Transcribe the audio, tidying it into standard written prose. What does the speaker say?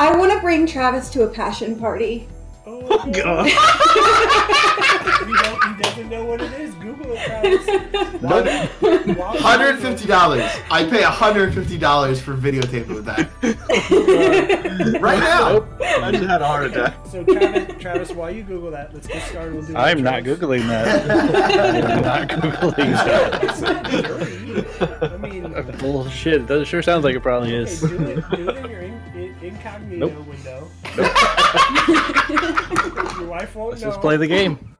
I want to bring Travis to a passion party. Oh, God. He doesn't know what it is. Google it, Travis. $150. I pay $150 for videotaping with that. Right now. Nope. I just had a heart attack. So, Travis, while you Google that, let's get started. We'll do I'm not Googling that. I'm not Googling that. I mean, bullshit. That sure sounds like it probably okay, is. do it in your incognito window. Your wife won't Let's know. just play the game.